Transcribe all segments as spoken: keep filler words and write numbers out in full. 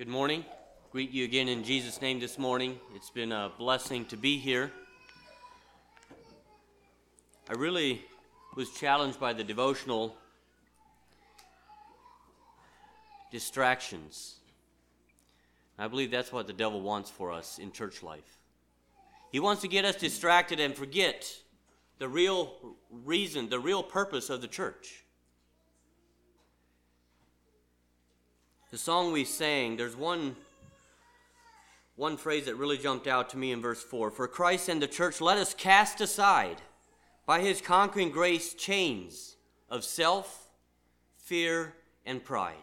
Good morning. Greet you again in Jesus' name this morning. It's been a blessing to be here. I really was challenged by the devotional distractions. I believe that's what the devil wants for us in church life. He wants to get us distracted and forget the real reason, the real purpose of the church. The song we sang, there's one, one phrase that really jumped out to me in verse four. For Christ and the church, let us cast aside by his conquering grace chains of self, fear, and pride.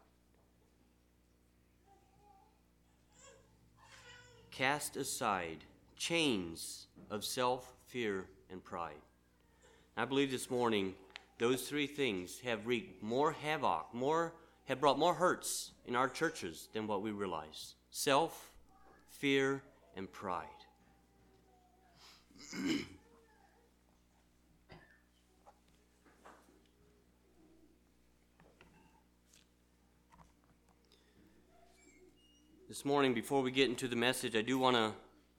Cast aside chains of self, fear, and pride. I believe this morning those three things have wreaked more havoc, more have brought more hurts in our churches than what we realize. Self, fear, and pride. This morning, before we get into the message, I do want to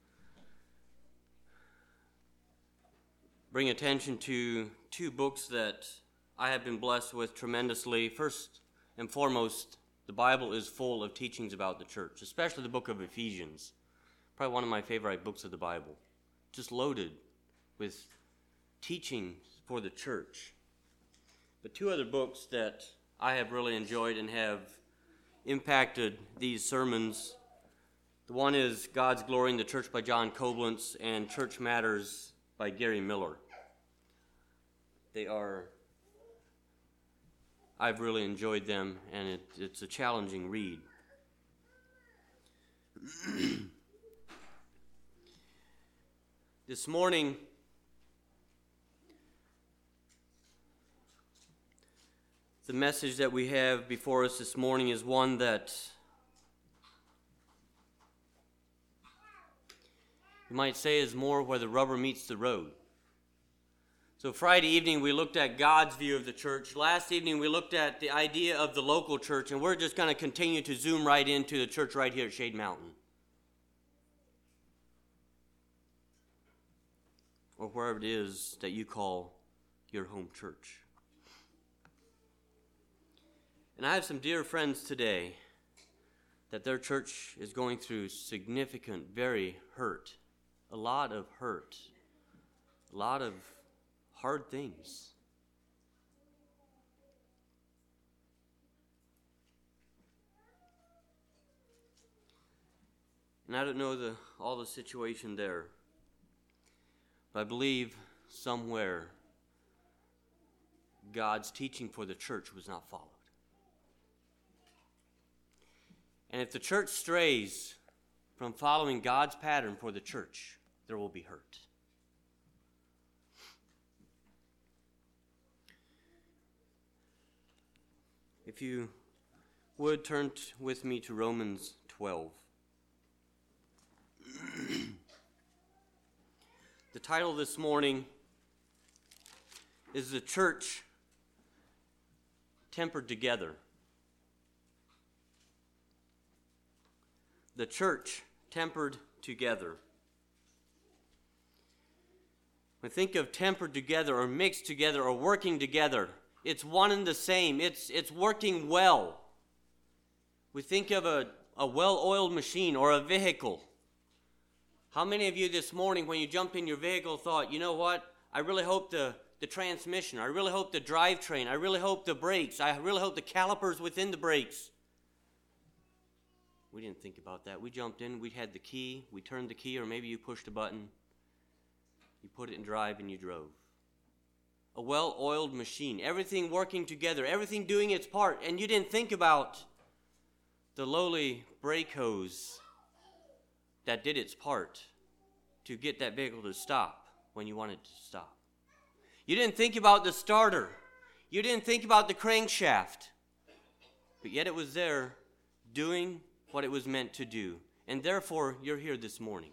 bring attention to two books that I have been blessed with tremendously. First and foremost, the Bible is full of teachings about the church, especially the book of Ephesians. Probably one of my favorite books of the Bible. Just loaded with teachings for the church. But two other books that I have really enjoyed and have impacted these sermons. The one is God's Glory in the Church by John Koblentz and Church Matters by Gary Miller. They are, I've really enjoyed them, and it, it's a challenging read. This morning, the message that we have before us this morning is one that you might say is more where the rubber meets the road. So Friday evening we looked at God's view of the church. Last evening we looked at the idea of the local church, and we're just going to continue to zoom right into the church right here at Shade Mountain. Or wherever it is that you call your home church. And I have some dear friends today that their church is going through significant, very hurt, a lot of hurt, a lot of hard things. And I don't know the all the situation there, but I believe somewhere God's teaching for the church was not followed. And if the church strays from following God's pattern for the church, there will be hurt. If you would turn t- with me to Romans twelve. The title this morning is The Church Tempered Together. The church tempered together. When we think of tempered together or mixed together or working together, it's one and the same. It's it's working well. We think of a, a well-oiled machine or a vehicle. How many of you this morning when you jumped in your vehicle thought, you know what, I really hope the, the transmission, I really hope the drivetrain, I really hope the brakes, I really hope the calipers within the brakes. We didn't think about that. We jumped in, we had the key, we turned the key, or maybe you pushed a button, you put it in drive and you drove. A well-oiled machine, everything working together, everything doing its part, and you didn't think about the lowly brake hose that did its part to get that vehicle to stop when you wanted to stop. You didn't think about the starter. You didn't think about the crankshaft. But yet it was there doing what it was meant to do. And therefore, you're here this morning.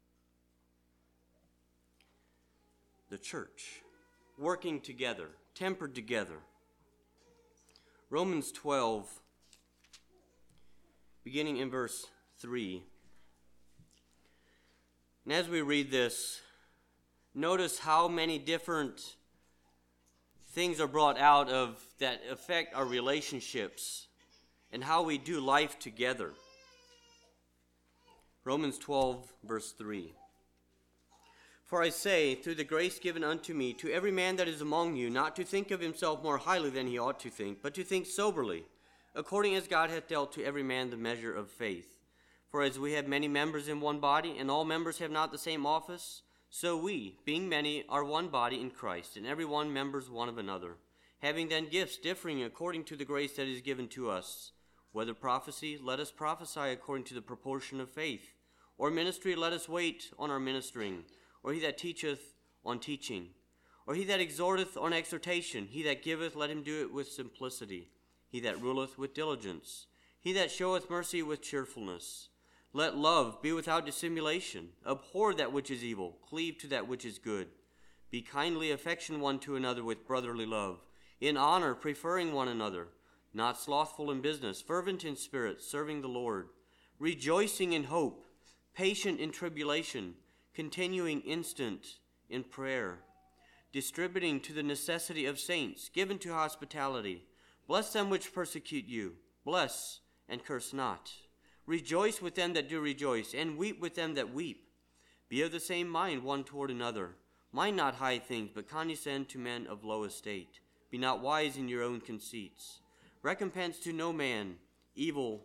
The church, working together, tempered together. Romans twelve beginning in verse three. And as we read this, notice how many different things are brought out of that affect our relationships and how we do life together. Romans twelve, verse three. For I say, through the grace given unto me, to every man that is among you, not to think of himself more highly than he ought to think, but to think soberly, according as God hath dealt to every man the measure of faith. For as we have many members in one body, and all members have not the same office, so we, being many, are one body in Christ, and every one members one of another, having then gifts differing according to the grace that is given to us. Whether prophecy, let us prophesy according to the proportion of faith, or ministry, let us wait on our ministering, or he that teacheth, on teaching, or he that exhorteth, on exhortation. He that giveth, let him do it with simplicity. He that ruleth, with diligence. He that showeth mercy, with cheerfulness. Let love be without dissimulation. Abhor that which is evil. Cleave to that which is good. Be kindly affection one to another with brotherly love, in honor preferring one another, not slothful in business, fervent in spirit, serving the Lord, rejoicing in hope, patient in tribulation, continuing instant in prayer, distributing to the necessity of saints, given to hospitality. Bless them which persecute you. Bless and curse not. Rejoice with them that do rejoice, and weep with them that weep. Be of the same mind one toward another. Mind not high things, but condescend to men of low estate. Be not wise in your own conceits. Recompense to no man evil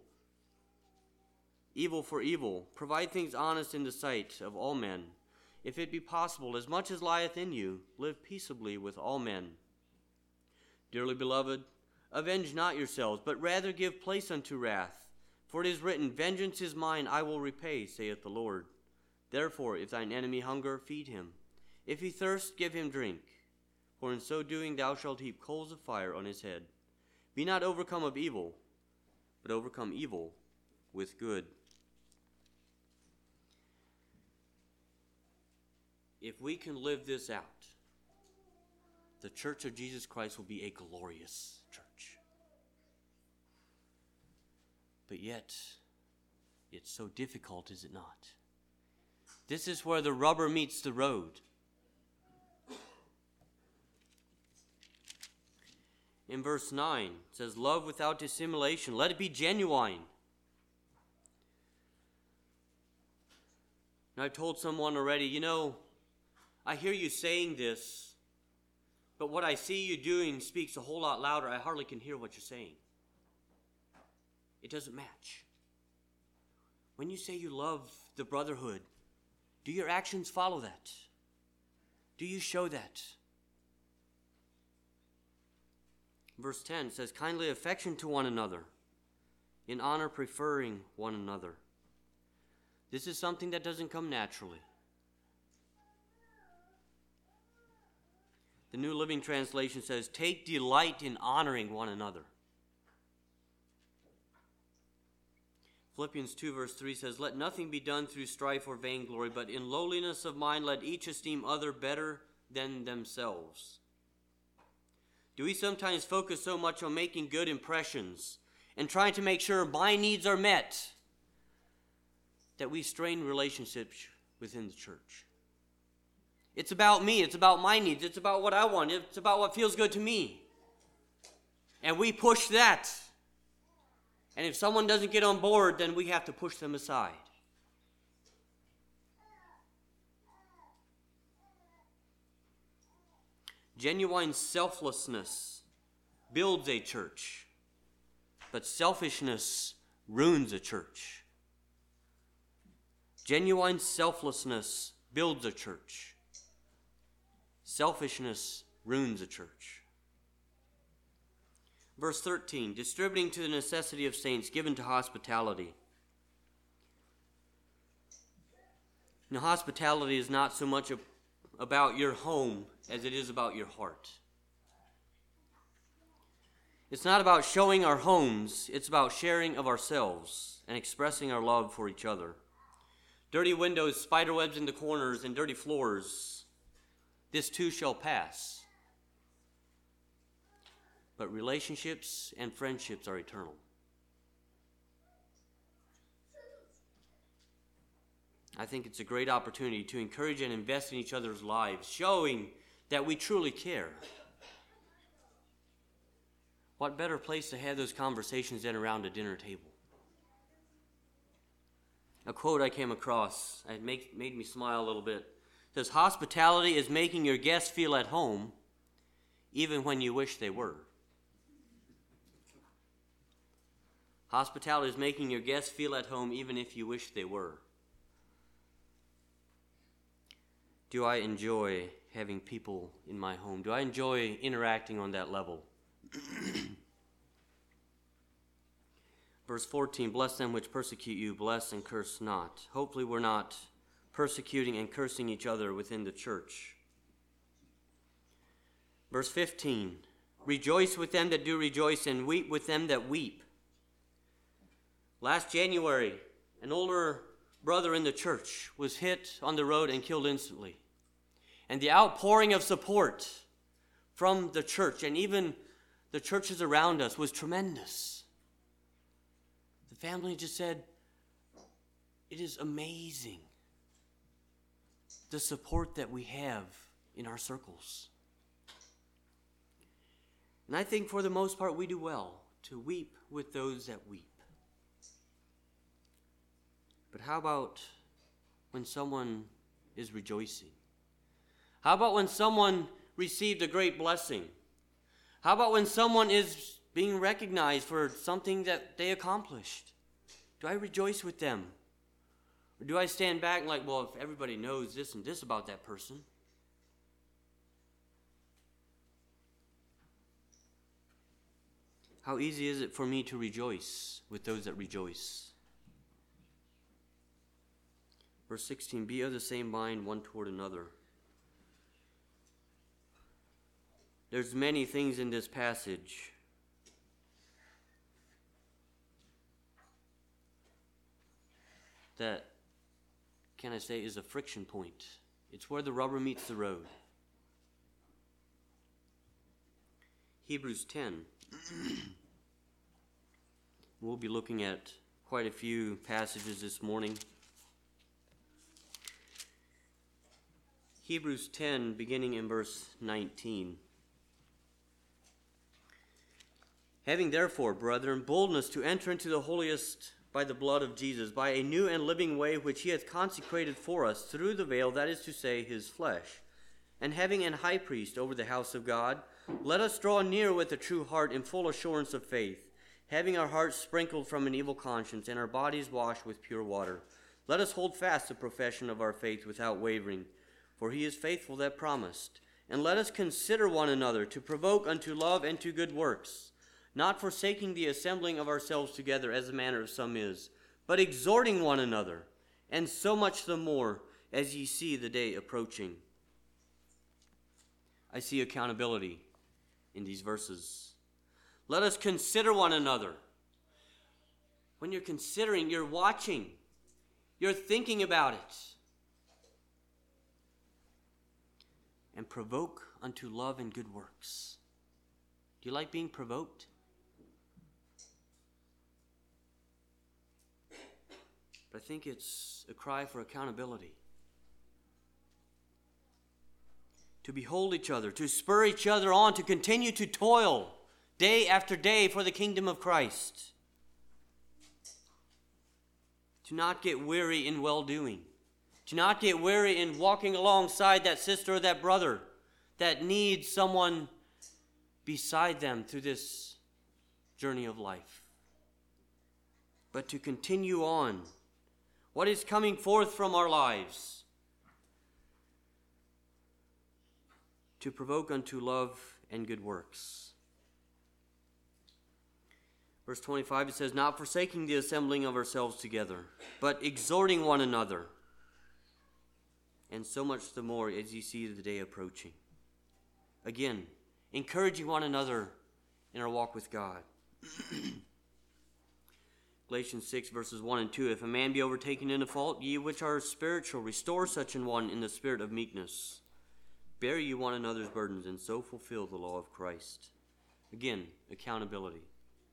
evil for evil. Provide things honest in the sight of all men. If it be possible, as much as lieth in you, live peaceably with all men. Dearly beloved, avenge not yourselves, but rather give place unto wrath. For it is written, Vengeance is mine, I will repay, saith the Lord. Therefore, if thine enemy hunger, feed him. If he thirst, give him drink. For in so doing thou shalt heap coals of fire on his head. Be not overcome of evil, but overcome evil with good. If we can live this out, the Church of Jesus Christ will be a glorious church. But yet, it's so difficult, is it not? This is where the rubber meets the road. In verse nine, it says, Love without dissimulation. Let it be genuine. And I've told someone already, you know, I hear you saying this, but what I see you doing speaks a whole lot louder. I hardly can hear what you're saying. It doesn't match. When you say you love the brotherhood, do your actions follow that? Do you show that? Verse ten says, Kindly affection to one another, in honor preferring one another. This is something that doesn't come naturally. The New Living Translation says, Take delight in honoring one another. Philippians two verse three says, Let nothing be done through strife or vainglory, but in lowliness of mind let each esteem other better than themselves. Do we sometimes focus so much on making good impressions and trying to make sure my needs are met that we strain relationships within the church? It's about me. It's about my needs. It's about what I want. It's about what feels good to me. And we push that. And if someone doesn't get on board, then we have to push them aside. Genuine selflessness builds a church, but selfishness ruins a church. Genuine selflessness builds a church. Selfishness ruins a church. Verse thirteen, distributing to the necessity of saints, given to hospitality. Now, hospitality is not so much a, about your home as it is about your heart. It's not about showing our homes, it's about sharing of ourselves and expressing our love for each other. Dirty windows, spider webs in the corners, and dirty floors, this too shall pass. But relationships and friendships are eternal. I think it's a great opportunity to encourage and invest in each other's lives, showing that we truly care. What better place to have those conversations than around a dinner table? A quote I came across, it make, made me smile a little bit. It says, "Hospitality is making your guests feel at home, even when you wish they were." Hospitality is making your guests feel at home, even if you wish they were. Do I enjoy having people in my home? Do I enjoy interacting on that level? Verse fourteen, "Bless them which persecute you, bless and curse not." Hopefully we're not persecuting and cursing each other within the church. Verse fifteen, "Rejoice with them that do rejoice, and weep with them that weep." Last January, an older brother in the church was hit on the road and killed instantly. And the outpouring of support from the church and even the churches around us was tremendous. The family just said, "It is amazing the support that we have in our circles." And I think for the most part we do well to weep with those that weep. But how about when someone is rejoicing? How about when someone received a great blessing? How about when someone is being recognized for something that they accomplished? Do I rejoice with them? Or do I stand back and like, well, if everybody knows this and this about that person? How easy is it for me to rejoice with those that rejoice? Verse sixteen, "Be of the same mind one toward another." There's many things in this passage that, can I say, is a friction point. It's where the rubber meets the road. Hebrews ten. We'll be looking at quite a few passages this morning. Hebrews ten, beginning in verse nineteen. "Having therefore, brethren, boldness to enter into the holiest by the blood of Jesus, by a new and living way which he hath consecrated for us through the veil, that is to say, his flesh. And having an high priest over the house of God, let us draw near with a true heart in full assurance of faith, having our hearts sprinkled from an evil conscience and our bodies washed with pure water. Let us hold fast the profession of our faith without wavering, for he is faithful that promised. And let us consider one another to provoke unto love and to good works, not forsaking the assembling of ourselves together as the manner of some is, but exhorting one another, and so much the more as ye see the day approaching." I see accountability in these verses. Let us consider one another. When you're considering, you're watching, you're thinking about it. And provoke unto love and good works. Do you like being provoked? But I think it's a cry for accountability. To behold each other, to spur each other on, to continue to toil day after day for the kingdom of Christ. To not get weary in well-doing. To not get weary in walking alongside that sister or that brother that needs someone beside them through this journey of life. But to continue on what is coming forth from our lives, to provoke unto love and good works. Verse twenty-five, it says, "Not forsaking the assembling of ourselves together, but exhorting one another, and so much the more as ye see the day approaching." Again, encouraging one another in our walk with God. Galatians six, verses one and two, "If a man be overtaken in a fault, ye which are spiritual, restore such an one in the spirit of meekness. Bear ye one another's burdens, and so fulfill the law of Christ." Again, accountability.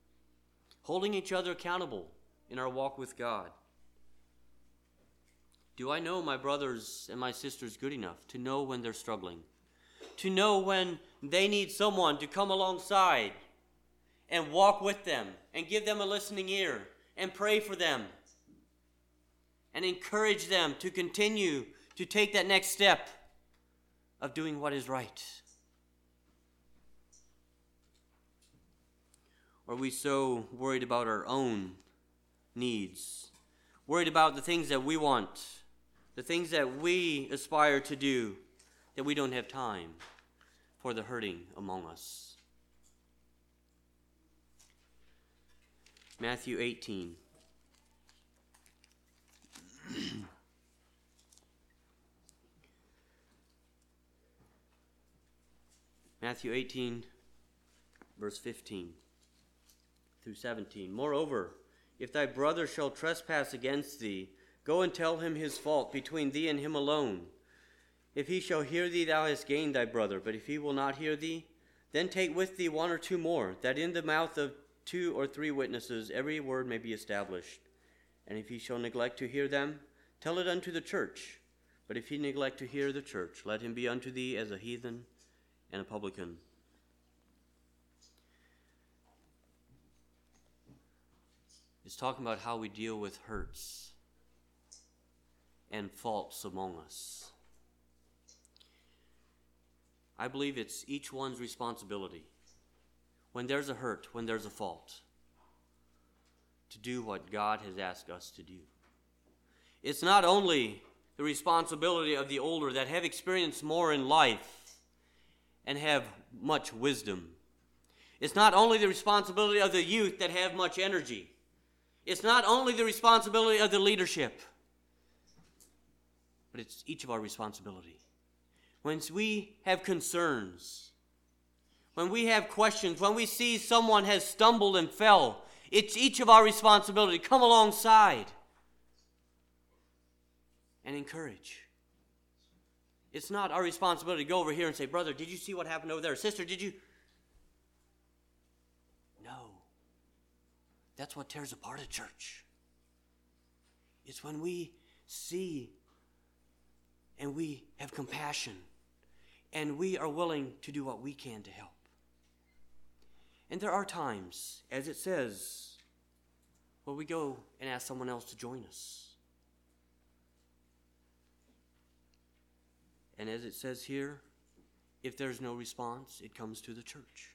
Holding each other accountable in our walk with God. Do I know my brothers and my sisters good enough to know when they're struggling? To know when they need someone to come alongside and walk with them and give them a listening ear and pray for them and encourage them to continue to take that next step of doing what is right? Or are we so worried about our own needs, worried about the things that we want, the things that we aspire to do, that we don't have time for the hurting among us? Matthew eighteen. Matthew eighteen, verse fifteen through seventeen. Moreover, if thy brother shall trespass against thee, go and tell him his fault between thee and him alone. If he shall hear thee, thou hast gained thy brother. But if he will not hear thee, then take with thee one or two more, that in the mouth of two or three witnesses every word may be established. And if he shall neglect to hear them, tell it unto the church. But if he neglect to hear the church, let him be unto thee as a heathen and a publican. It's talking about how we deal with hurts and faults among us. I believe it's each one's responsibility, when there's a hurt, when there's a fault, to do what God has asked us to do. It's not only the responsibility of the older that have experienced more in life and have much wisdom. It's not only the responsibility of the youth that have much energy. It's not only the responsibility of the leadership, but it's each of our responsibility. When we have concerns, when we have questions, when we see someone has stumbled and fell, it's each of our responsibility to come alongside and encourage. It's not our responsibility to go over here and say, brother, did you see what happened over there? Sister, did you? No. That's what tears apart a church. It's when we see and we have compassion and we are willing to do what we can to help. And there are times, as it says, where we go and ask someone else to join us. And as it says here, if there's no response, it comes to the church.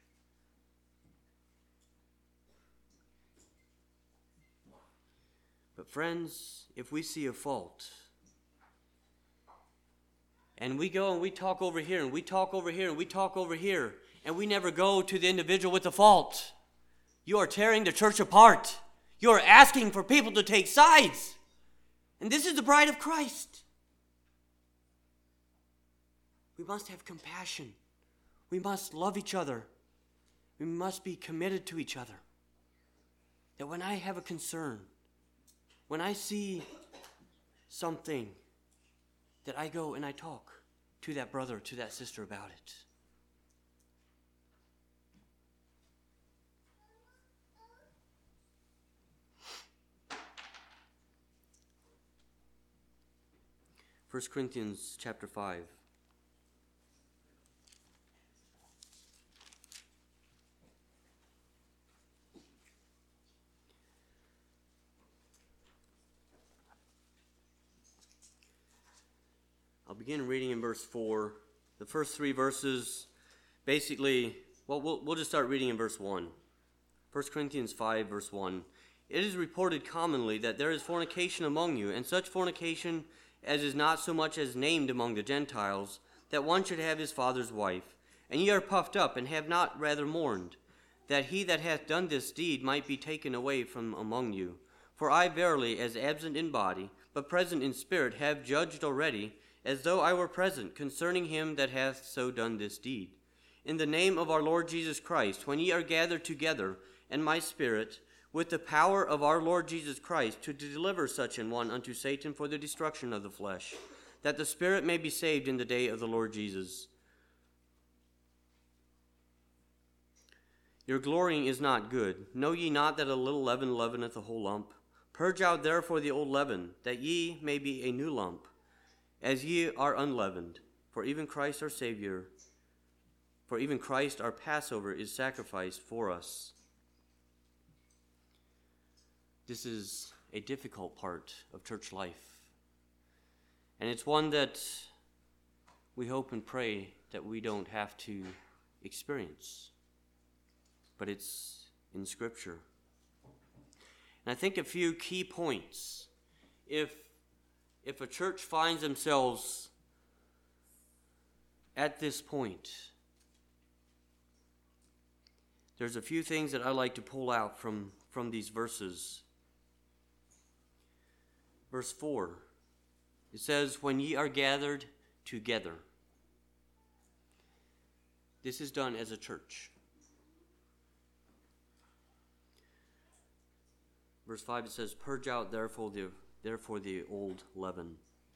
But friends, if we see a fault, and we go and we talk over here, and we talk over here, and we talk over here, and we never go to the individual with the fault, you are tearing the church apart. You are asking for people to take sides. And this is the bride of Christ. We must have compassion. We must love each other. We must be committed to each other. That when I have a concern, when I see something, that I go and I talk to that brother, to that sister about it. First Corinthians chapter five. I'll begin reading in verse four. The first three verses, basically, well, we'll, we'll just start reading in verse one. First Corinthians five, verse one. It is reported commonly that there is fornication among you, and such fornication as is not so much as named among the Gentiles, that one should have his father's wife. And ye are puffed up, and have not rather mourned, that he that hath done this deed might be taken away from among you. For I verily, as absent in body, but present in spirit, have judged already, as though I were present, concerning him that hath so done this deed. In the name of our Lord Jesus Christ, when ye are gathered together, and my spirit, with the power of our Lord Jesus Christ, to deliver such an one unto Satan for the destruction of the flesh, that the spirit may be saved in the day of the Lord Jesus. Your glorying is not good. Know ye not that a little leaven leaveneth the whole lump? Purge out therefore the old leaven, that ye may be a new lump, as ye are unleavened. For even Christ our Savior, for even Christ our Passover is sacrificed for us. This is a difficult part of church life. And it's one that we hope and pray that we don't have to experience. But it's in Scripture. And I think a few key points. If, if a church finds themselves at this point, there's a few things that I like to pull out from, from these verses. Verse four, it says, when ye are gathered together. This is done as a church. Verse five, it says, purge out therefore the, therefore the old leaven.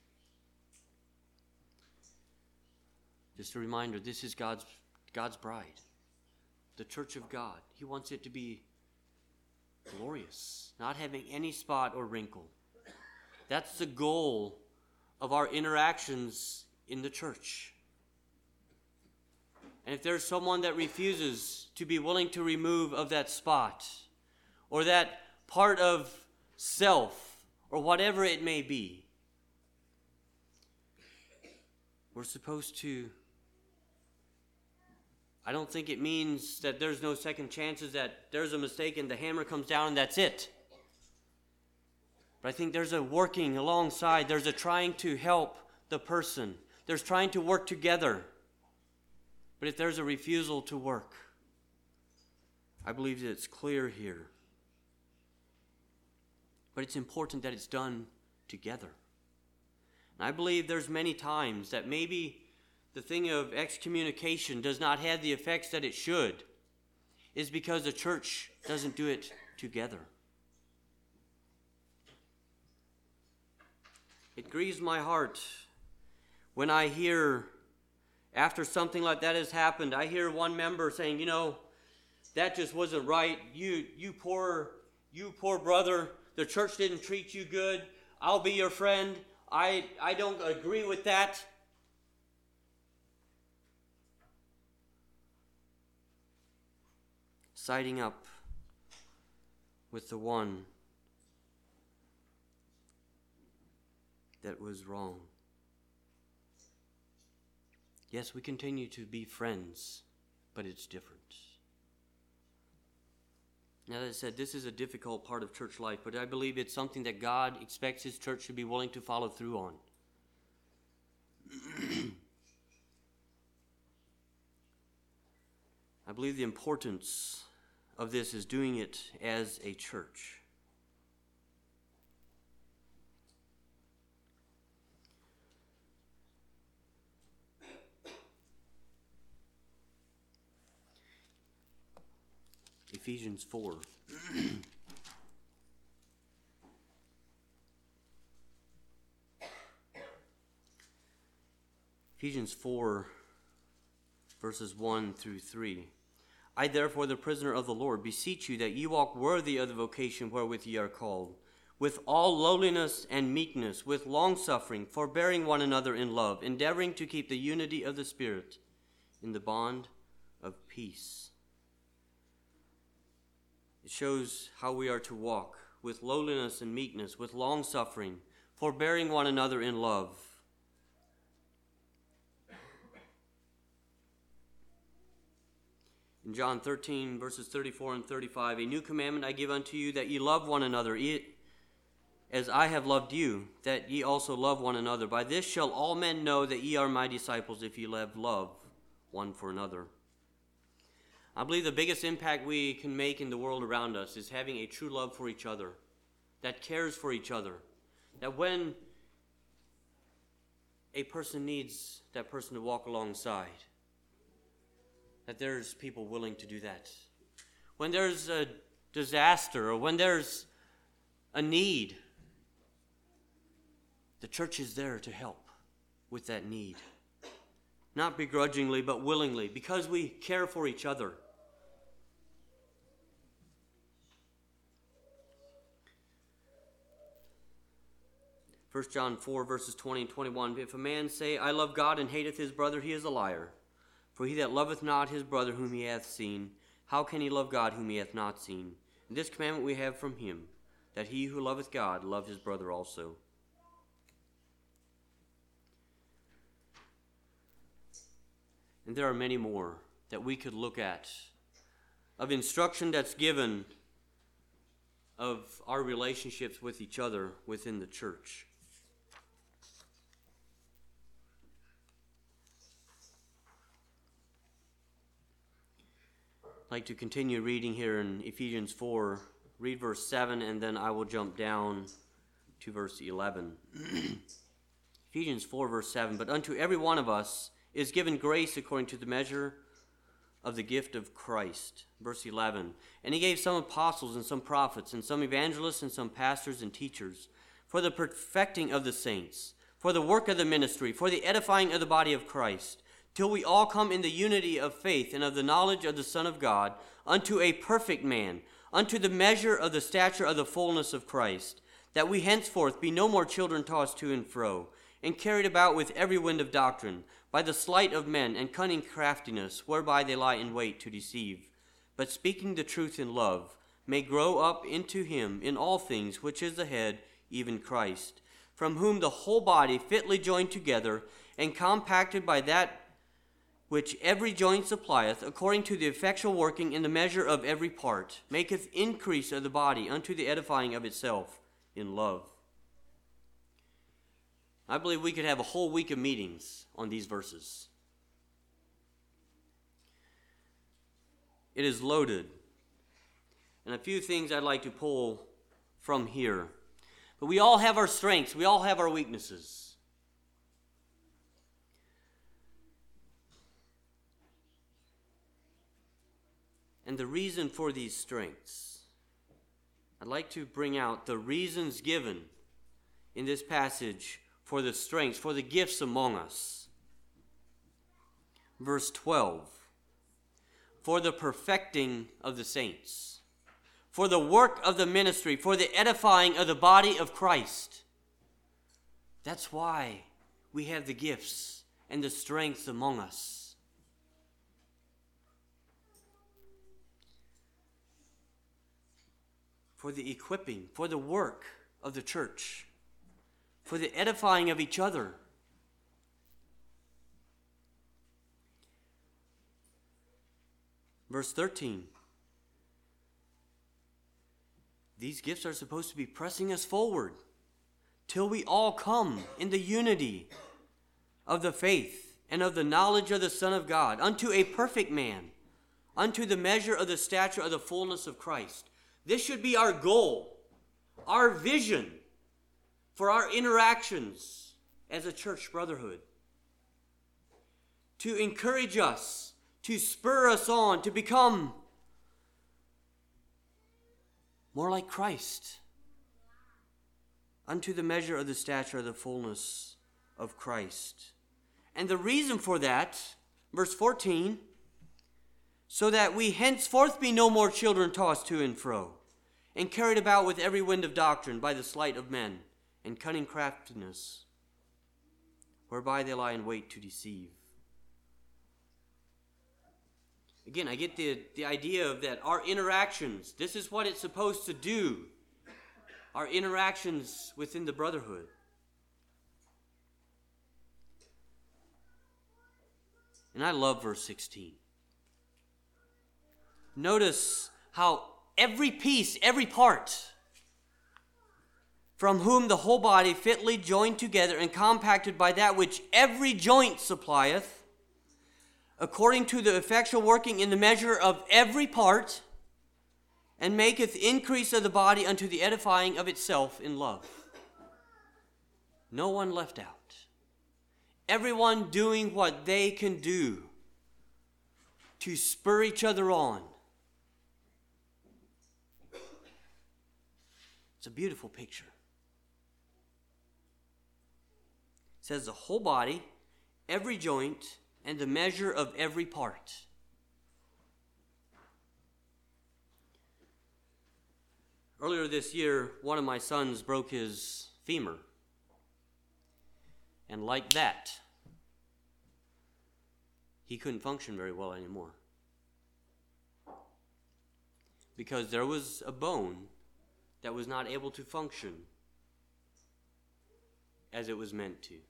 Just a reminder, this is God's, God's bride, the church of God. He wants it to be glorious, not having any spot or wrinkle. That's the goal of our interactions in the church. And if there's someone that refuses to be willing to remove of that spot, or that part of self, or whatever it may be, we're supposed to, I don't think it means that there's no second chances, that there's a mistake and the hammer comes down and that's it. But I think there's a working alongside, there's a trying to help the person. There's trying to work together. But if there's a refusal to work, I believe that it's clear here. But it's important that it's done together. And I believe there's many times that maybe the thing of excommunication does not have the effects that it should, is because the church doesn't do it together. It grieves my heart when I hear, after something like that has happened, I hear one member saying, you know, that just wasn't right. You, you poor, you poor brother, the church didn't treat you good. I'll be your friend. I, I don't agree with that. Siding up with the one that was wrong. Yes, we continue to be friends, but it's different. Now, as I said, this is a difficult part of church life, but I believe it's something that God expects His church to be willing to follow through on. I believe the importance of this is doing it as a church. Ephesians four. Ephesians four, verses one through three. I therefore, the prisoner of the Lord, beseech you that ye walk worthy of the vocation wherewith ye are called, with all lowliness and meekness, with longsuffering, forbearing one another in love, endeavoring to keep the unity of the Spirit in the bond of peace. It shows how we are to walk with lowliness and meekness, with long-suffering, forbearing one another in love. In John thirteen, verses thirty-four and thirty-five, a new commandment I give unto you, that ye love one another, as I have loved you, that ye also love one another. By this shall all men know that ye are my disciples, if ye have love one for another. I believe the biggest impact we can make in the world around us is having a true love for each other, that cares for each other, that when a person needs that person to walk alongside, that there's people willing to do that. When there's a disaster or when there's a need, the church is there to help with that need. Not begrudgingly, but willingly, because we care for each other. First John four, verses twenty and twenty-one. If a man say, I love God, and hateth his brother, he is a liar. For he that loveth not his brother whom he hath seen, how can he love God whom he hath not seen? And this commandment we have from him, that he who loveth God love his brother also. And there are many more that we could look at of instruction that's given of our relationships with each other within the church. I'd like to continue reading here in Ephesians four. Read verse seven, and then I will jump down to verse eleven. Ephesians four, verse seven. But unto every one of us is given grace according to the measure of the gift of Christ. Verse eleven. And he gave some apostles, and some prophets, and some evangelists, and some pastors and teachers, for the perfecting of the saints, for the work of the ministry, for the edifying of the body of Christ, till we all come in the unity of faith and of the knowledge of the Son of God, unto a perfect man, unto the measure of the stature of the fullness of Christ, that we henceforth be no more children tossed to and fro, and carried about with every wind of doctrine, by the sleight of men and cunning craftiness, whereby they lie in wait to deceive, but speaking the truth in love, may grow up into him in all things, which is the head, even Christ, from whom the whole body fitly joined together, and compacted by that which every joint supplieth, according to the effectual working in the measure of every part, maketh increase of the body unto the edifying of itself in love. I believe we could have a whole week of meetings on these verses. It is loaded. And a few things I'd like to pull from here. But we all have our strengths. We all have our weaknesses. And the reason for these strengths. I'd like to bring out the reasons given in this passage for the strengths, for the gifts among us. Verse twelve. For the perfecting of the saints, for the work of the ministry, for the edifying of the body of Christ. That's why we have the gifts and the strengths among us. For the equipping, for the work of the church, for the edifying of each other. Verse thirteen. These gifts are supposed to be pressing us forward till we all come in the unity of the faith and of the knowledge of the Son of God, unto a perfect man, unto the measure of the stature of the fullness of Christ. This should be our goal, our vision for our interactions as a church brotherhood. To encourage us, to spur us on, to become more like Christ, unto the measure of the stature of the fullness of Christ. And the reason for that, verse fourteen, so that we henceforth be no more children tossed to and fro, and carried about with every wind of doctrine by the sleight of men and cunning craftiness, whereby they lie in wait to deceive. Again, I get the, the idea of that our interactions, this is what it's supposed to do. Our interactions within the brotherhood. And I love verse sixteen. Notice how every piece, every part, from whom the whole body fitly joined together and compacted by that which every joint supplieth, according to the effectual working in the measure of every part, and maketh increase of the body unto the edifying of itself in love. No one left out. Everyone doing what they can do to spur each other on. It's a beautiful picture. It says the whole body, every joint, and the measure of every part. Earlier this year, one of my sons broke his femur. And like that, he couldn't function very well anymore. Because there was a bone that was not able to function as it was meant to.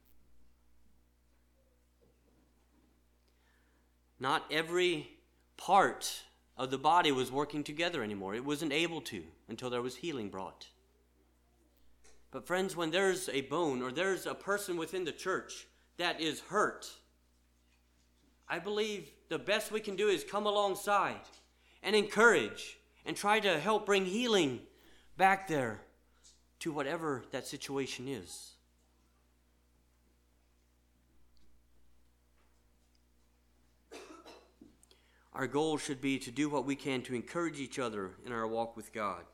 Not every part of the body was working together anymore. It wasn't able to until there was healing brought. But friends, when there's a bone or there's a person within the church that is hurt, I believe the best we can do is come alongside and encourage and try to help bring healing back there to whatever that situation is. Our goal should be to do what we can to encourage each other in our walk with God.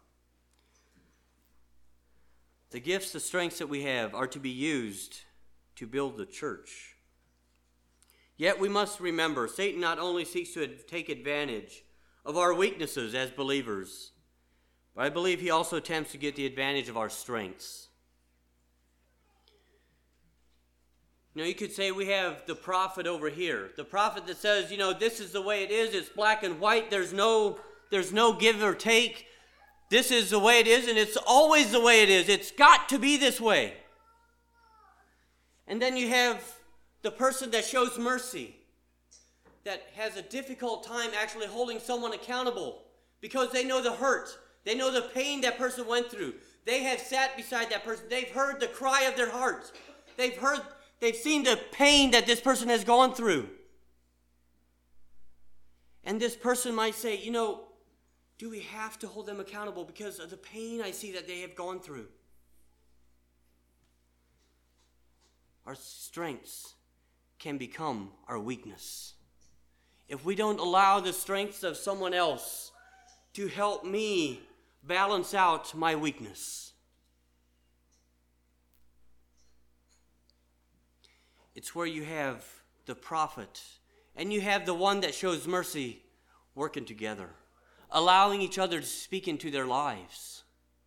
The gifts, the strengths that we have are to be used to build the church. Yet we must remember, Satan not only seeks to take advantage of our weaknesses as believers, but I believe he also attempts to get the advantage of our strengths. You know, you could say we have the prophet over here. The prophet that says, you know, this is the way it is. It's black and white. There's no, there's no give or take. This is the way it is, and it's always the way it is. It's got to be this way. And then you have the person that shows mercy, that has a difficult time actually holding someone accountable because they know the hurt. They know the pain that person went through. They have sat beside that person. They've heard the cry of their heart. They've heard, they've seen the pain that this person has gone through. And this person might say, you know, do we have to hold them accountable because of the pain I see that they have gone through? Our strengths can become our weakness. If we don't allow the strengths of someone else to help me balance out my weakness. It's where you have the prophet and you have the one that shows mercy working together, allowing each other to speak into their lives.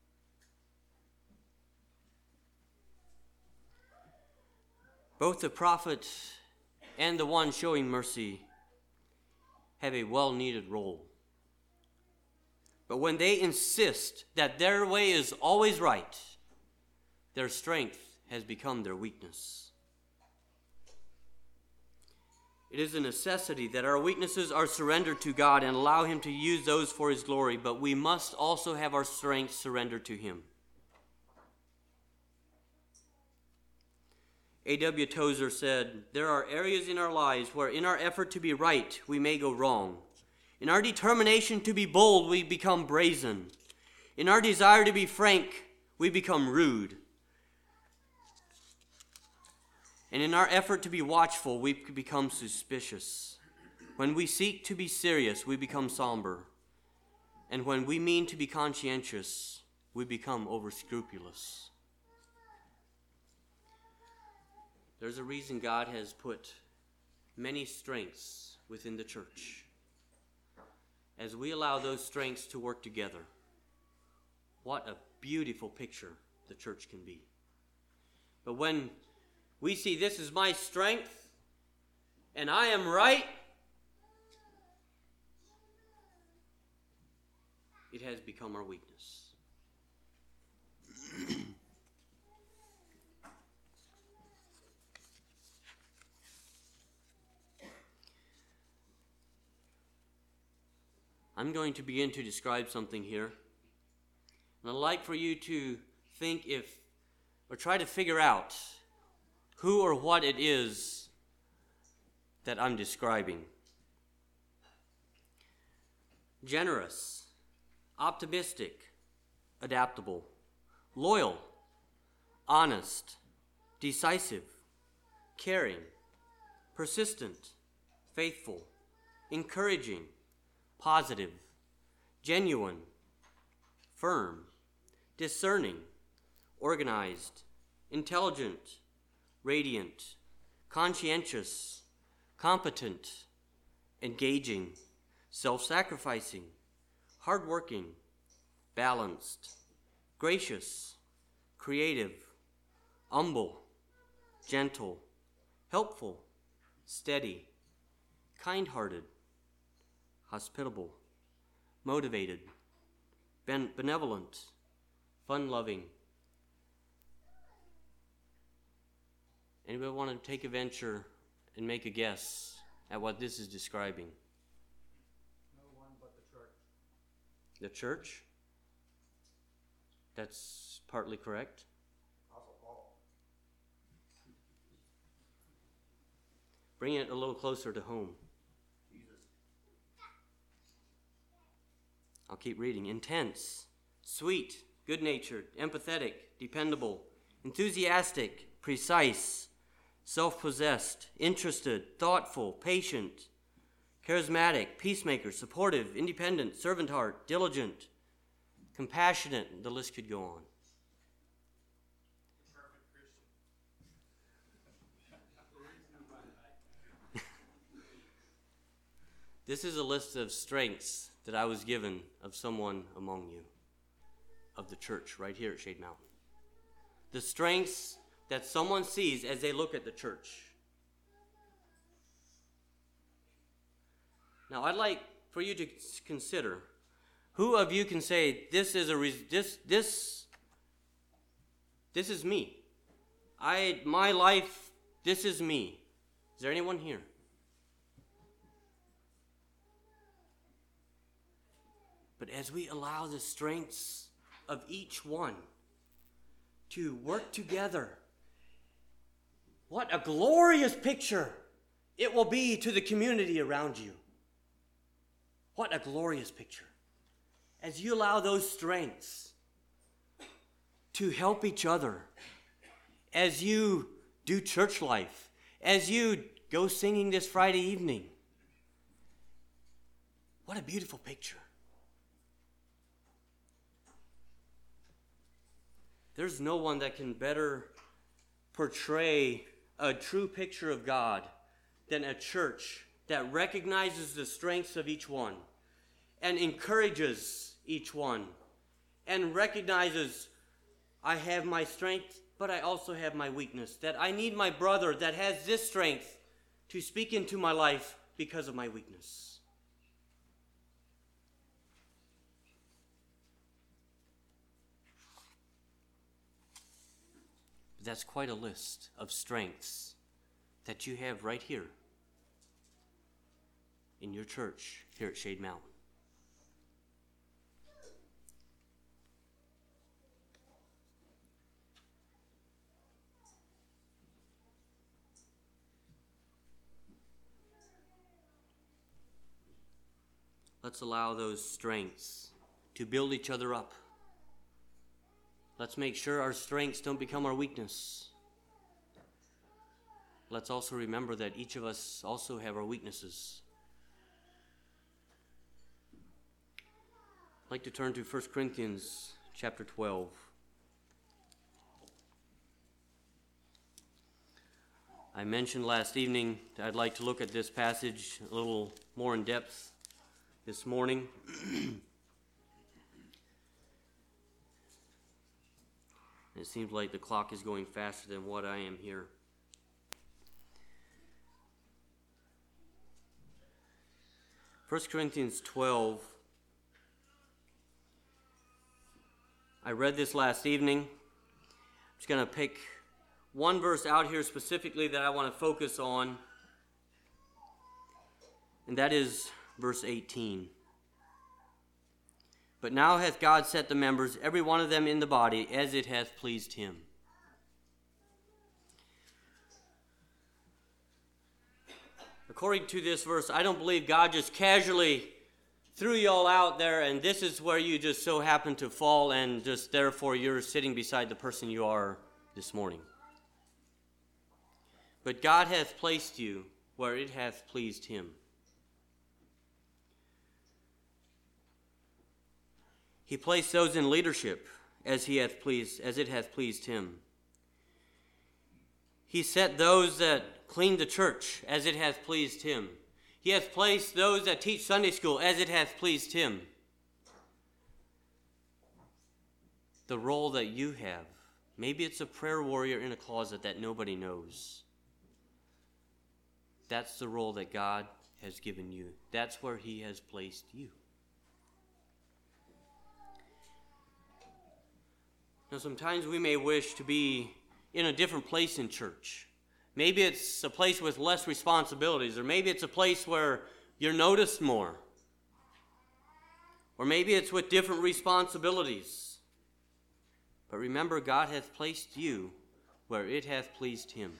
Both the prophet and the one showing mercy have a well-needed role. But when they insist that their way is always right, their strength has become their weakness. It is a necessity that our weaknesses are surrendered to God and allow Him to use those for His glory, but we must also have our strengths surrendered to Him. A W Tozer said, "There are areas in our lives where in our effort to be right, we may go wrong. In our determination to be bold, we become brazen. In our desire to be frank, we become rude. And in our effort to be watchful, we become suspicious. When we seek to be serious, we become somber. And when we mean to be conscientious, we become overscrupulous." There's a reason God has put many strengths within the church. As we allow those strengths to work together, what a beautiful picture the church can be. But when we see this is my strength and I am right, it has become our weakness. I'm going to begin to describe something here. And I'd like for you to think if, or try to figure out who or what it is that I'm describing. Generous, optimistic, adaptable, loyal, honest, decisive, caring, persistent, faithful, encouraging, positive, genuine, firm, discerning, organized, intelligent, radiant, conscientious, competent, engaging, self-sacrificing, hardworking, balanced, gracious, creative, humble, gentle, helpful, steady, kind-hearted, hospitable, motivated, ben- benevolent, fun-loving. Anybody want to take a venture and make a guess at what this is describing? No one but the church. The church? That's partly correct. Apostle Paul. Bring it a little closer to home. Jesus. I'll keep reading. Intense, sweet, good-natured, empathetic, dependable, enthusiastic, precise, self-possessed, interested, thoughtful, patient, charismatic, peacemaker, supportive, independent, servant heart, diligent, compassionate. The list could go on. Perfect Christian. This is a list of strengths that I was given of someone among you, of the church right here at Shade Mountain. The strengths that someone sees as they look at the church. Now, I'd like for you to consider, who of you can say, this is a res- this this this is me. I my life, this is me. Is there anyone here? But as we allow the strengths of each one to work together, what a glorious picture it will be to the community around you. What a glorious picture. As you allow those strengths to help each other, as you do church life, as you go singing this Friday evening. What a beautiful picture. There's no one that can better portray a true picture of God than a church that recognizes the strengths of each one and encourages each one and recognizes, I have my strength, but I also have my weakness, that I need my brother that has this strength to speak into my life because of my weakness. That's quite a list of strengths that you have right here in your church here at Shade Mountain. Let's allow those strengths to build each other up. Let's make sure our strengths don't become our weakness. Let's also remember that each of us also have our weaknesses. I'd like to turn to First Corinthians chapter twelve. I mentioned last evening that I'd like to look at this passage a little more in depth this morning. It seems like the clock is going faster than what I am here. First Corinthians twelve. I read this last evening. I'm just going to pick one verse out here specifically that I want to focus on, and that is verse eighteen. But now hath God set the members, every one of them in the body, as it hath pleased him. According to this verse, I don't believe God just casually threw you all out there and this is where you just so happen to fall and just therefore you're sitting beside the person you are this morning. But God hath placed you where it hath pleased him. He placed those in leadership as he hath pleased, as it hath pleased him. He set those that clean the church as it hath pleased him. He hath placed those that teach Sunday school as it hath pleased him. The role that you have Maybe it's a prayer warrior in a closet that nobody knows. That's the role that God has given you. That's where He has placed you. Now, sometimes we may wish to be in a different place in church. Maybe it's a place with less responsibilities, or maybe it's a place where you're noticed more. Or maybe it's with different responsibilities. But remember, God hath placed you where it hath pleased Him.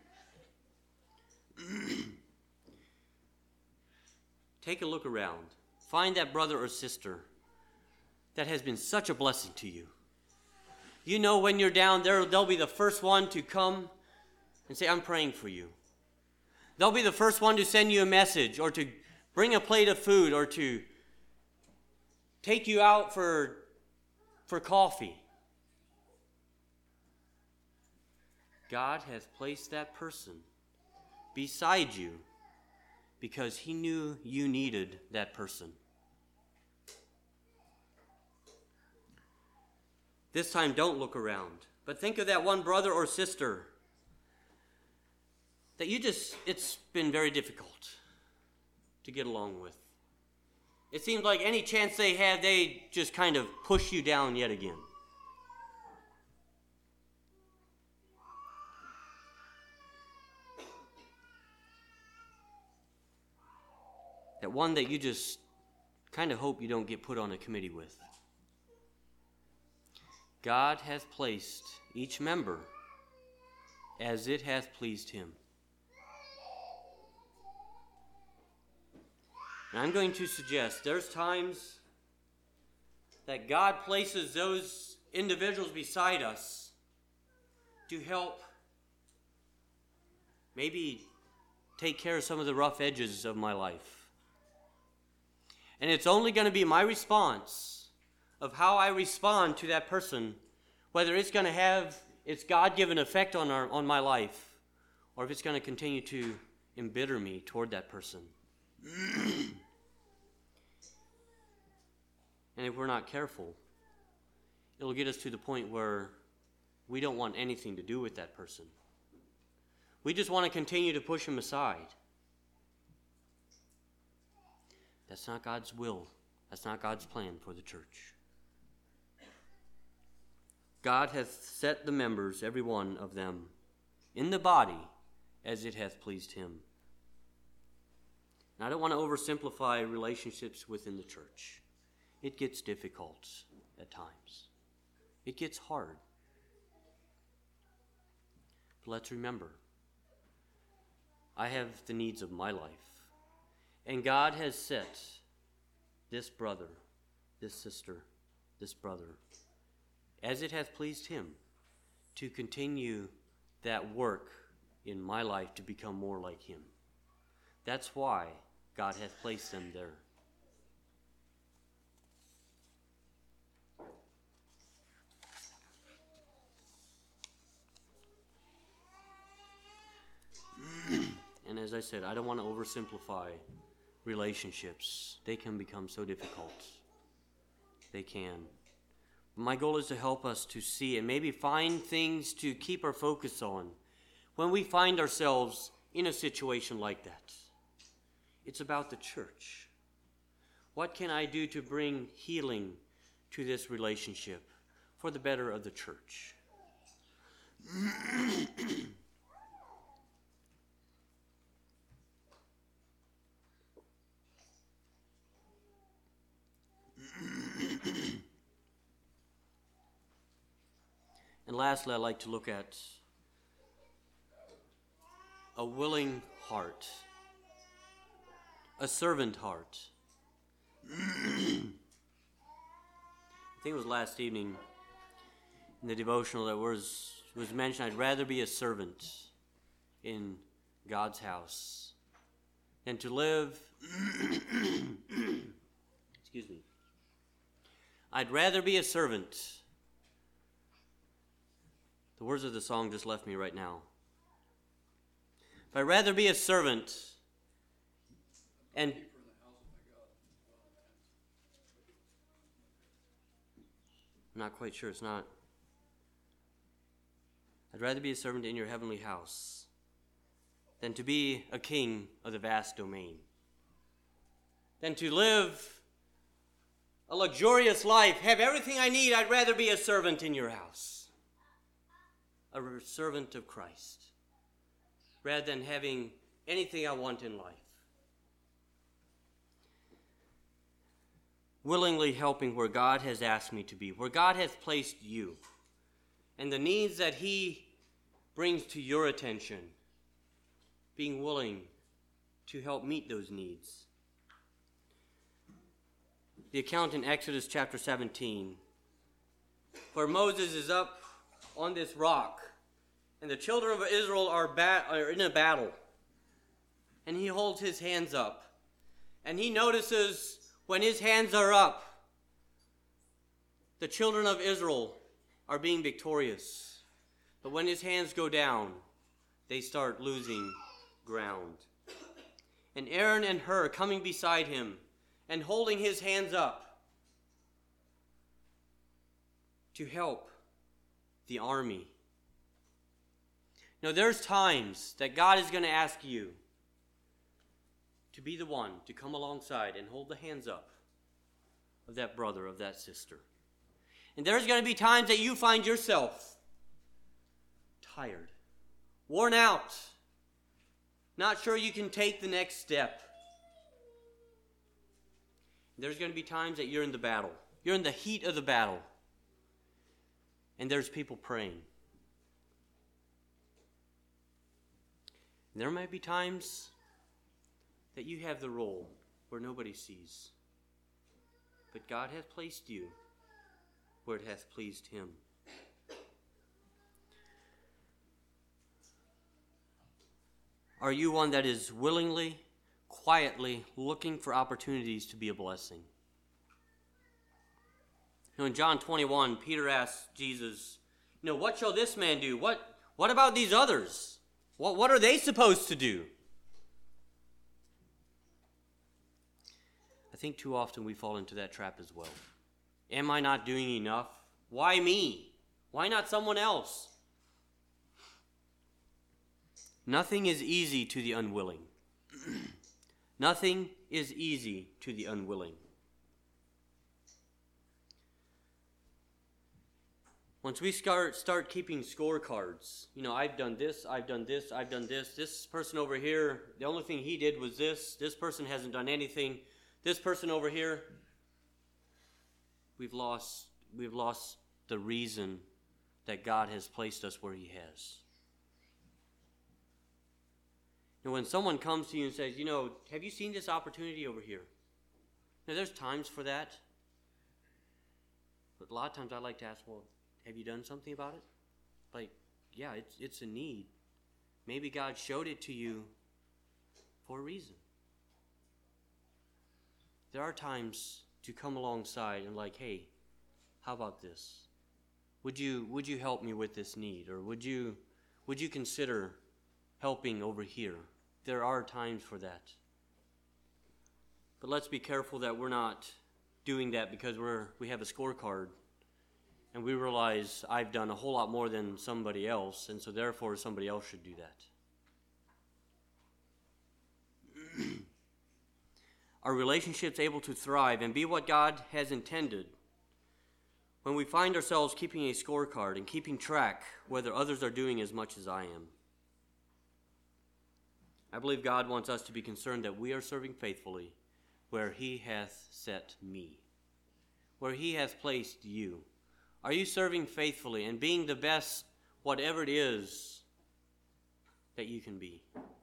Take a look around. Find that brother or sister that has been such a blessing to you. You know when you're down there, they'll be the first one to come and say, I'm praying for you. They'll be the first one to send you a message, or to bring a plate of food, or to take you out for, for coffee. God hath placed that person beside you because He knew you needed that person. This time, don't look around, but think of that one brother or sister that you just, it's been very difficult to get along with. It seems like any chance they have, they just kind of push you down yet again. That one that you just kind of hope you don't get put on a committee with. God hath placed each member as it hath pleased Him. And I'm going to suggest there's times that God places those individuals beside us to help maybe take care of some of the rough edges of my life. And it's only going to be my response of how I respond to that person, whether it's going to have its God-given effect on our on my life, or if it's going to continue to embitter me toward that person. And if we're not careful, it'll get us to the point where we don't want anything to do with that person. We just want to continue to push him aside. That's not God's will. That's not God's plan for the church. God hath set the members, every one of them, in the body as it hath pleased Him. And I don't want to oversimplify relationships within the church. It gets difficult at times. It gets hard. But let's remember, I have the needs of my life. And God has set this brother, this sister, this brother, as it hath pleased Him, to continue that work in my life to become more like Him. That's why God hath placed them there. And as I said, I don't want to oversimplify relationships. They can become so difficult. They can. My goal is to help us to see and maybe find things to keep our focus on when we find ourselves in a situation like that. It's about the church. What can I do to bring healing to this relationship for the better of the church? And lastly, I'd like to look at a willing heart, a servant heart. I think it was last evening in the devotional that was, was mentioned, I'd rather be a servant in God's house than to live, excuse me, I'd rather be a servant. The words of the song just left me right now. But I'd rather be a servant and I'm not quite sure. It's not. I'd rather be a servant in your heavenly house than to be a king of the vast domain. Than to live a luxurious life, have everything I need. I'd rather be a servant in your house. A servant of Christ. Rather than having anything I want in life. Willingly helping where God has asked me to be, where God has placed you, and the needs that He brings to your attention, being willing to help meet those needs. The account in Exodus chapter seventeen, where Moses is up on this rock, and the children of Israel are, bat- are in a battle, and he holds his hands up, and he notices when his hands are up, the children of Israel are being victorious. But when his hands go down, they start losing ground. And Aaron and Hur coming beside him and holding his hands up to help the army. Now there's times that God is going to ask you to be the one to come alongside and hold the hands up of that brother, of that sister. And there's going to be times that you find yourself tired, worn out, not sure you can take the next step. There's going to be times that you're in the battle. You're in the heat of the battle. And there's people praying. And there might be times that you have the role where nobody sees. But God has placed you where it hath pleased Him. Are you one that is willingly, quietly looking for opportunities to be a blessing? You know, in John twenty-one, Peter asked Jesus, you know, what shall this man do? What, what about these others? What, what are they supposed to do? I think too often we fall into that trap as well. Am I not doing enough? Why me? Why not someone else? Nothing is easy to the unwilling. Nothing is easy to the unwilling. Once we start, start keeping scorecards, you know, I've done this, I've done this, I've done this, this person over here, the only thing he did was this, this person hasn't done anything, this person over here, we've lost, we've lost the reason that God has placed us where He has. And when someone comes to you and says, you know, have you seen this opportunity over here? Now, there's times for that. But a lot of times I like to ask, well, have you done something about it? Like, yeah, it's it's a need. Maybe God showed it to you for a reason. There are times to come alongside and like, hey, how about this? Would you would you help me with this need? Or would you would you consider helping over here? There are times for that. But let's be careful that we're not doing that because we're we have a scorecard and we realize I've done a whole lot more than somebody else, and so therefore somebody else should do that. Are relationships able to thrive and be what God has intended when we find ourselves keeping a scorecard and keeping track whether others are doing as much as I am? I believe God wants us to be concerned that we are serving faithfully where He hath set me, where He hath placed you. Are you serving faithfully and being the best, whatever it is that you can be?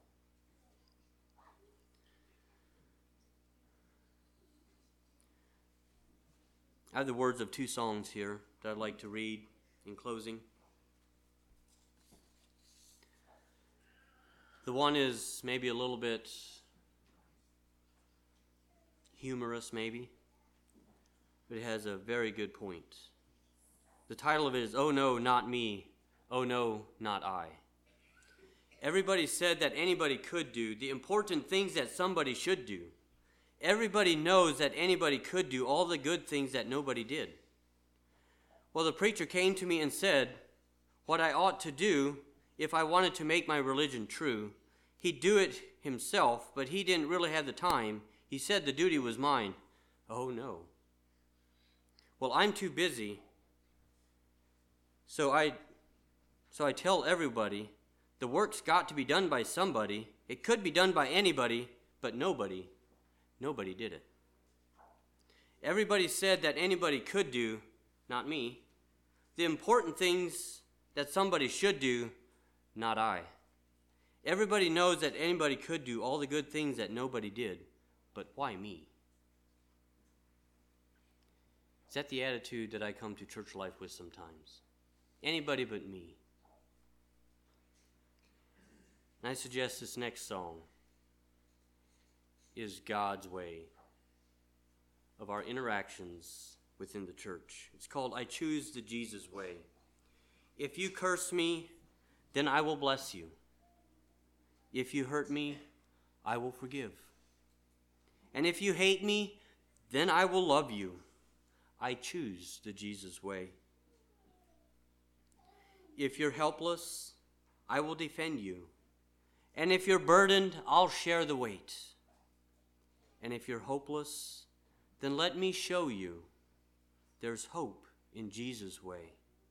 I have the words of two songs here that I'd like to read in closing. The one is maybe a little bit humorous, maybe, but it has a very good point. The title of it is, Oh No, Not Me, Oh No, Not I. Everybody said that anybody could do the important things that somebody should do. Everybody knows that anybody could do all the good things that nobody did. Well, the preacher came to me and said, what I ought to do if I wanted to make my religion true. He'd do it himself, but he didn't really have the time. He said the duty was mine. Oh, no. Well, I'm too busy. So I, so I tell everybody, the work's got to be done by somebody. It could be done by anybody, but nobody, nobody did it. Everybody said that anybody could do, not me. The important things that somebody should do, not I. Everybody knows that anybody could do all the good things that nobody did, but why me? Is that the attitude that I come to church life with sometimes? Anybody but me. And I suggest this next song is God's way of our interactions within the church. It's called I Choose the Jesus Way. If you curse me, then I will bless you. If you hurt me, I will forgive. And if you hate me, then I will love you. I choose the Jesus way. If you're helpless, I will defend you. And if you're burdened, I'll share the weight. And if you're hopeless, then let me show you there's hope in Jesus' way.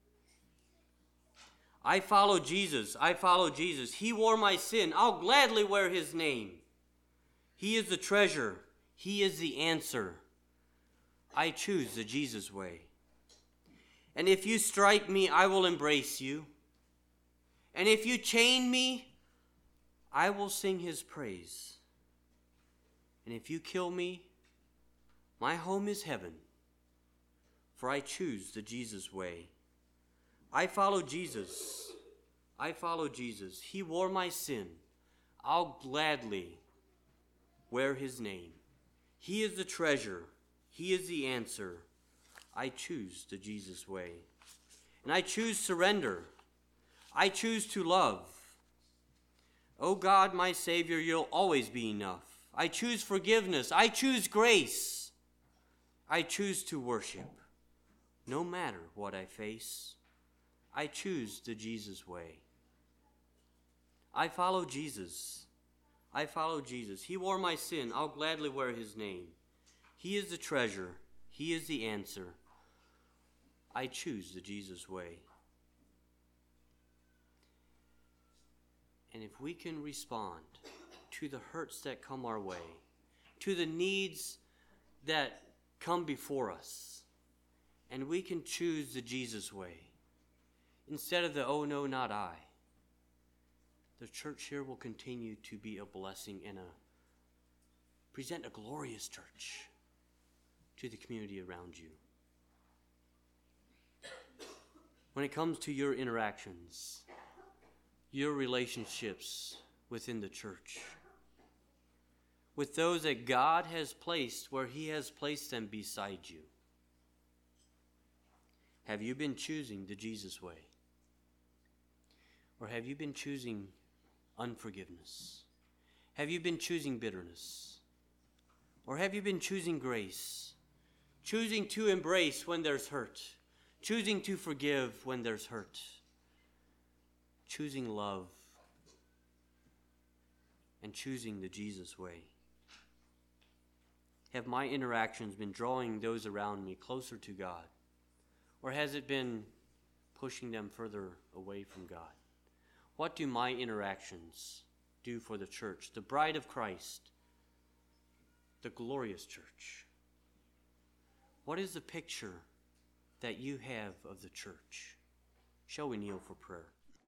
I follow Jesus. I follow Jesus. He wore my sin. I'll gladly wear his name. He is the treasure. He is the answer. I choose the Jesus way. And if you strike me, I will embrace you. And if you chain me, I will sing his praise. And if you kill me, my home is heaven, for I choose the Jesus way. I follow Jesus. I follow Jesus. He wore my sin. I'll gladly wear his name. He is the treasure. He is the answer. I choose the Jesus way. And I choose surrender. I choose to love. Oh God, my Savior, you'll always be enough. I choose forgiveness. I choose grace. I choose to worship. No matter what I face, I choose the Jesus way. I follow Jesus. I follow Jesus. He wore my sin. I'll gladly wear his name. He is the treasure. He is the answer. I choose the Jesus way. And if we can respond to the hurts that come our way, to the needs that come before us, and we can choose the Jesus way, instead of the, oh no, not I, the church here will continue to be a blessing and a present a glorious church to the community around you. When it comes to your interactions, your relationships within the church, with those that God has placed where he has placed them beside you, have you been choosing the Jesus way? Or have you been choosing unforgiveness? Have you been choosing bitterness? Or have you been choosing grace? Choosing to embrace when there's hurt. Choosing to forgive when there's hurt. Choosing love. And choosing the Jesus way. Have my interactions been drawing those around me closer to God? Or has it been pushing them further away from God? What do my interactions do for the church, the bride of Christ, the glorious church? What is the picture that you have of the church? Shall we kneel for prayer?